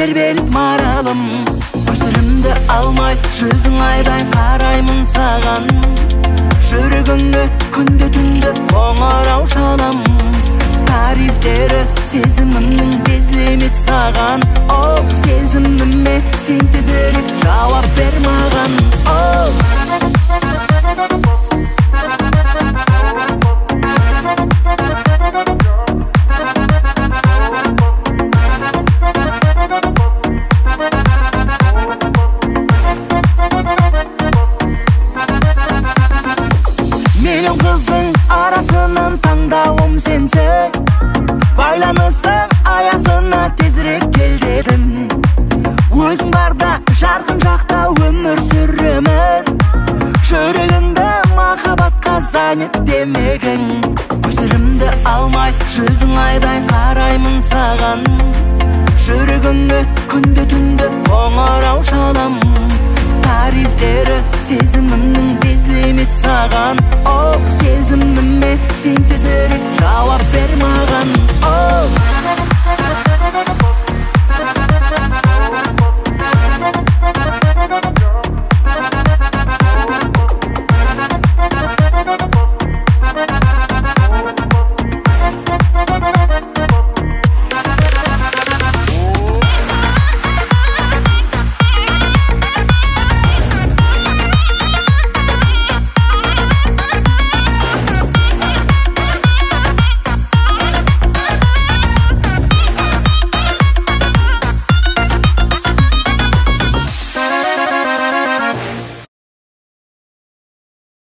тербеліп маралым. Көзірімді алмай жүзің айдай қараймын саған. Жүрегіңе күнде түнде қоңырау шалам. Тарифтері сезімімнің безлемет саған. О, сезіміме сен тезірек жауап бер маған. Миллион қыздың арасынан таңдауым сенсің. Байланысың аясына тезірек кел дедім. Өзің барда жарқын жақта өмір сүремін. Жүрегіңді махаббатқа занят демегің. Көзірімді алмай жүзің айдай қараймын саған. Жүрегіңе күнде түнде қоңырау шалам. Тарифтері сезімімнің безлемет саған. О, сезіміме